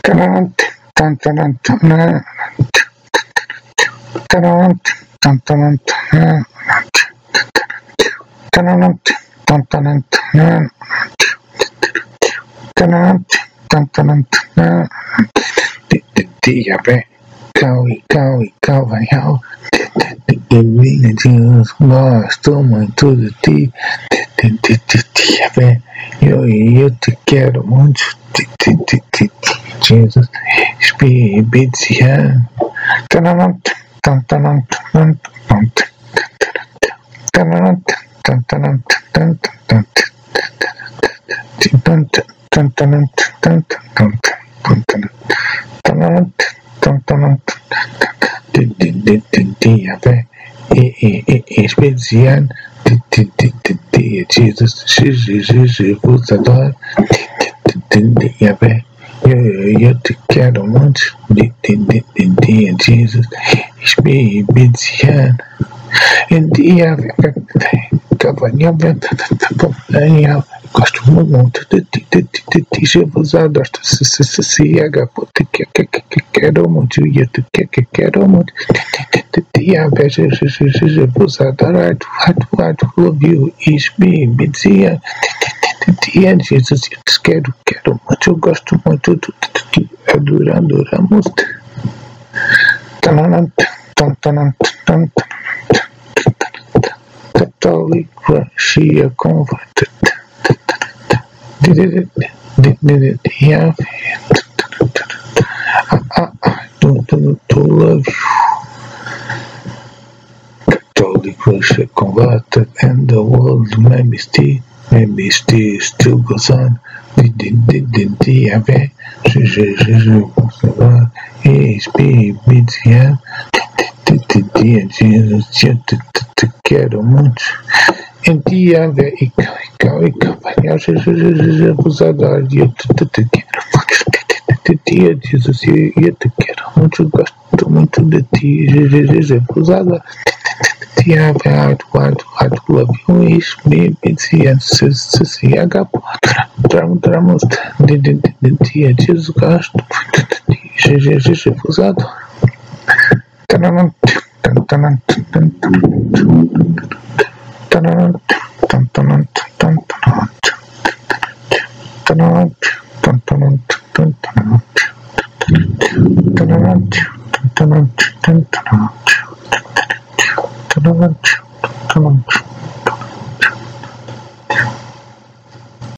Gosto muito de ti, eu te quero muito, Jesus, Espírito especial, Jesus, vos adoro, eu te quero muito, Jesus, especial, gosto muito de ti, Jesus, adoro, se quero muito, eu te quero muito, Jesus, adoro, I love you, especial, Jesus, eu te quero muito, eu gosto muito de ti, adoramos. Católica, Shia converted. To love you. Católica, Shia converted, and the world maybe still goes on. Jesus, eu te quero muito. Em dia, e Jesus, adoro, eu te quero muito. Jesus, eu te quero muito, gosto muito de ti, Jesus, adoro. I'd love you, Jesus, gosto muito de ti, Jesus, adoro.